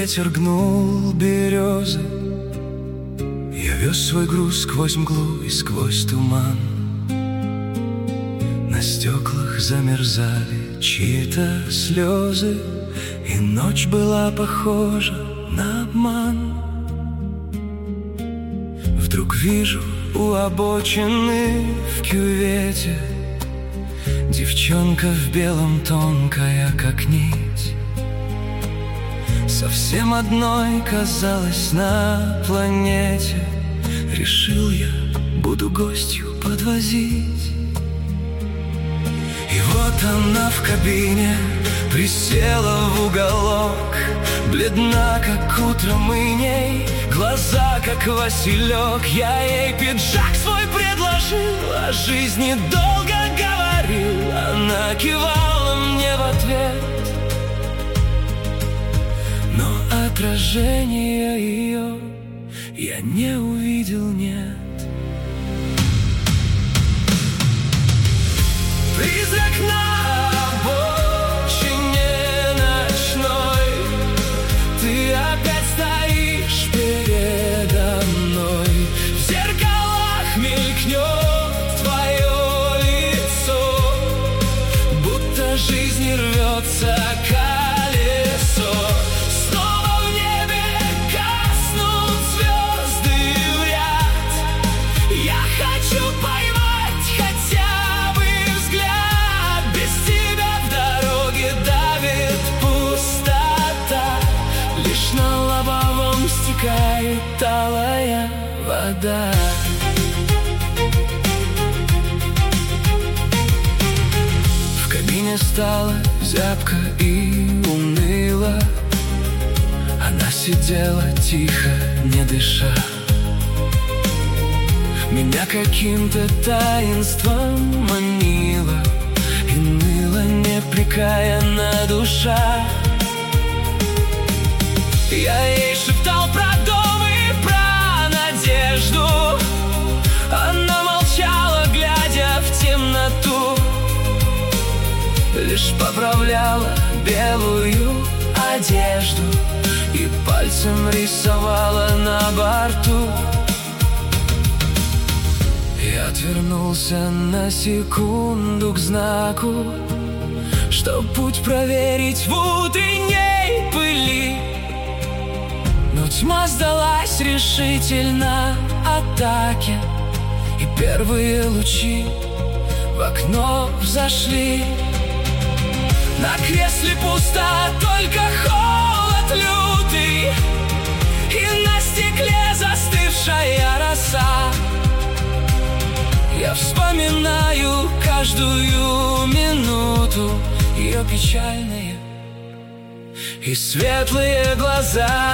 ветер гнул березы, я вез свой груз сквозь мглу и сквозь туман. На стеклах замерзали чьи-то слезы, и ночь была похожа на обман. Вдруг вижу у обочины в кювете девчонка в белом, тонкая, как нить. Совсем одной казалась на планете. Решил я, буду гостью подвозить. И вот она в кабине присела в уголок, бледна, как утром иней, глаза, как василек. Я ей пиджак свой предложил, о жизни долго говорил. Она кивала мне в ответ, но отражения ее я не увидел, нет. Призрак на обочине ночной, ты опять стоишь передо мной. В зеркалах мелькнет твое лицо, будто жизнь рвется колесо. Снова в небе гаснут звезды в ряд. Я хочу поймать хотя бы взгляд. Без тебя в дороге давит пустота, лишь на лобовом стекает талая вода. В кабине стало зябко и уныло. Она сидела тихо, не дыша. Меня каким-то таинством манила, и ныла непрекаянная душа. Я ей шептал про дом и про надежду. Она молчала, глядя в темноту, лишь поправляла белую одежду и пальцем рисовала на борту. Я отвернулся на секунду к знаку, чтоб путь проверить в утренней пыли. Но тьма сдалась решительно атаке, и первые лучи в окно взошли. На кресле пусто, только холод лютый, и на стекле застывшая роса. Я вспоминаю каждую минуту ее печальные и светлые глаза.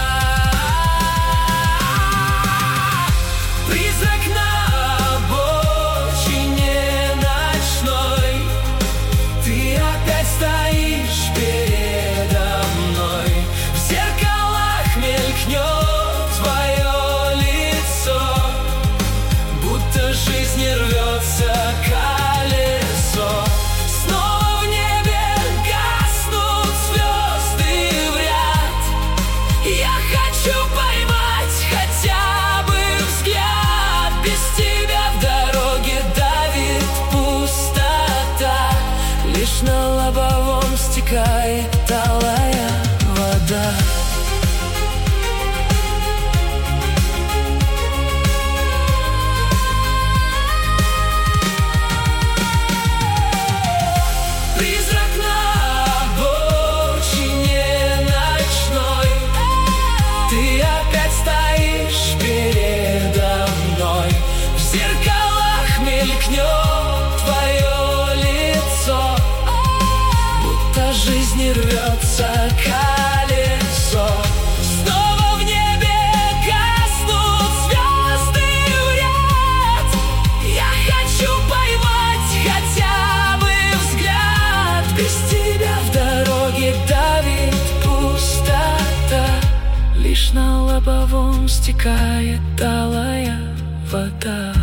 Призрак на обочине ночной, ты опять стоишь передо мной. В зеркалах мелькнет твое лицо, будто жизнь рвется колесо. Снова в небе гаснут звезды в ряд. Я хочу поймать хотя бы взгляд. Без тебя в дороге давит пустота, лишь на лобовом стекает талая вода. Призрак на обочине ночной, ты опять стоишь передо мной. В зеркалах мелькнет твое лицо, будто жизнь рвется колесо. Снова в небе гаснут звезды в ряд. Я хочу поймать хотя бы взгляд. Без тебя в дороге давит пустота, лишь на лобовом стекает талая вода.